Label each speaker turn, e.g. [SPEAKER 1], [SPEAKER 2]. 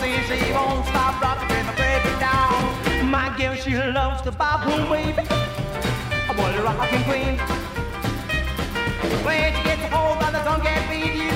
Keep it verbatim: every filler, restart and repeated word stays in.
[SPEAKER 1] see she won't stop rocking till I break it down. My girl, she loves the bop boom baby, a boy rocking queen. When she gets a hold on the tongue, can't beat you.